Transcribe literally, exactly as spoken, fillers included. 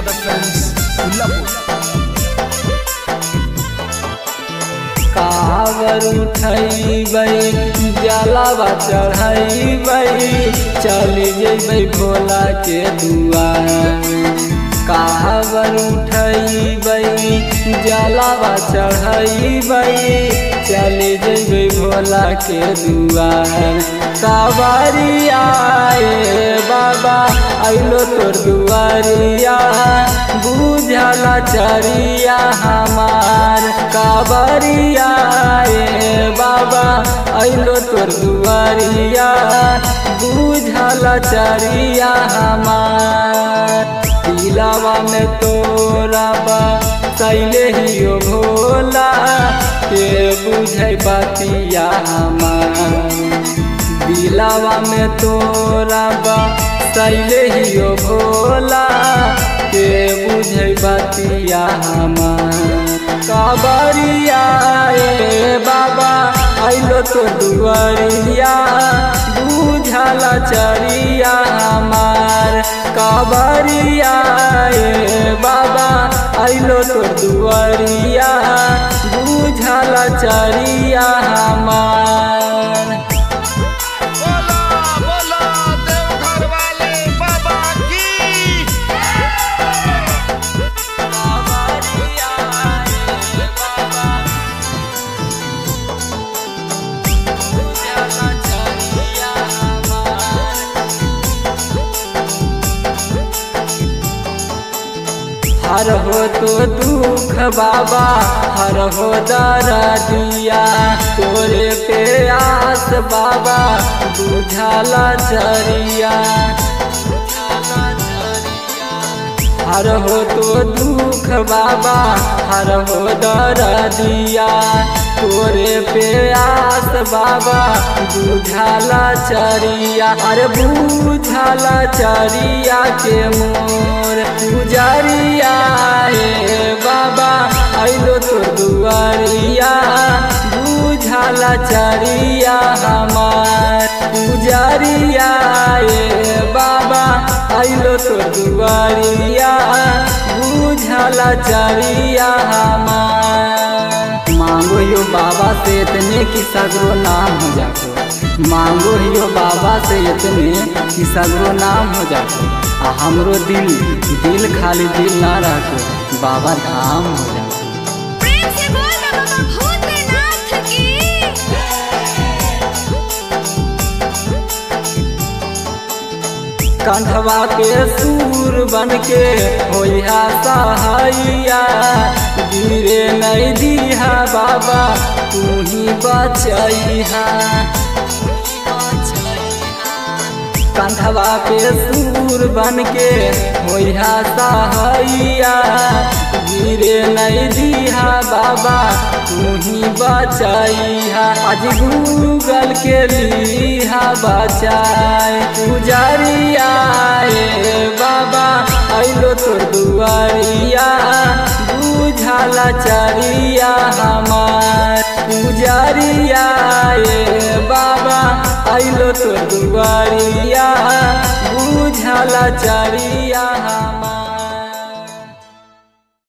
Productions Ullapur कावर उठैबै जलावा चढ़ैबै चली जैबै भोला के दुआर। कावर उठैबै जलावा चढ़ैबै चली जैबै भोला के दुआर। कावरिया ए बाबा अइलो तोर दुआरिया बुझला चरिया हमार। कावरिया ए बाबा अइलो तोर दुआरिया बुझला चरिया हमार। दिलावा में तोरा बा कैले हियो भोला के बुझै बतिया हमार। दिलावा में तोरा बा कैले हियो भोला के बुझै बतिया हमार। कावरिया ए बाबा अइलो तो दुआरिया बुझला चरिया हमार। कावरिया ए बाबा अइलो तो दुआरिया बुझला चरिया हमार। बोला बोला देवघर वाले बाबा की कावरिया ए बाबा बुझला चरिया हमार। हर हो तो दुख बाबा हर हो दर्दिया तोरे पे आस बाबा बुझला चरिया। हर हो तो दुख बाबा हर हो दर्दिया तोरे पे आस बाबा बुझला चरिया। अरे बुझला चरिया के मोर पुजरिया ए बाबा अइलो तो दुआरिया बुझला चरिया हमार। पुजरिया ए बाबा अइलो तो दुआरिया बुझला चरिया हमार। मांगो यो बाबा से इतने कि सगरो नाम हो जाको। मांगो यो बाबा से इतने कि सगरो नाम हो जाको। आ हमरो दिल दिल खाली दिल ना रखो बाबा धाम हो जाको। प्रेम से बोल ना बाबा भूतनाथ की। कंठवा के सूर बन के होइहा सहाइया गिरे नहीं दिहा बाबा तू ही बचैहा। कंठवा के सूर बन के होइहा सहाइया गिरे नहीं दिहा बाबा तू ही बचैहा। आज गूगल के लिहा बचाए पुजरिया ए बाबा अइलो तोर दुआरिया बुझला चरिया हमार। पुजरिया ए बाबा अइलो तोर दुआरिया बुझला चरिया।